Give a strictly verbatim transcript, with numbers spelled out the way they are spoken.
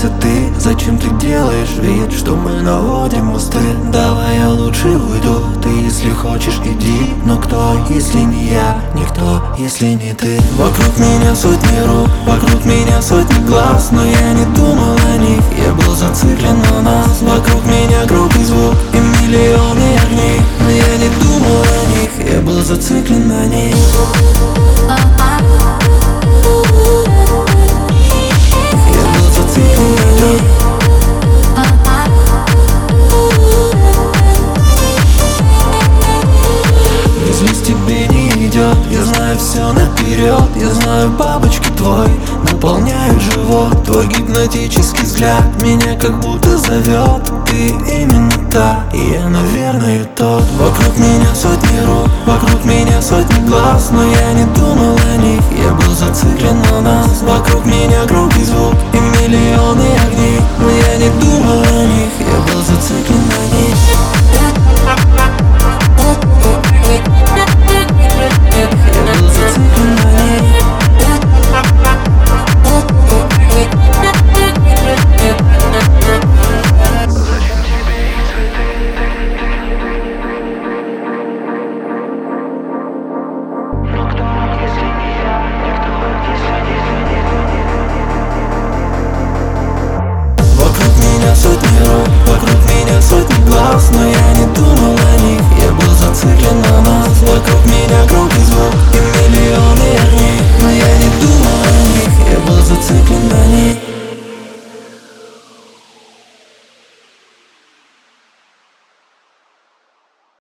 нравишься ты? Зачем ты делаешь вид, что мы наводим мосты? Давай я лучше уйду, ты если хочешь иди. Но кто, если не я? Никто, если не ты. Вокруг меня сотни рук, вокруг меня сотни глаз, но я не думал о них, я был зациклен на нас. Вокруг меня громкий звук и миллионы огней, но я не думал о них, я был зациклен на них. Я знаю все наперед, я знаю, бабочки твой наполняют живот. Твой гипнотический взгляд меня как будто зовет. Ты именно та, и я, наверное, тот. Вокруг меня сотни рук, вокруг меня сотни глаз, но я не думал о них, я был зациклен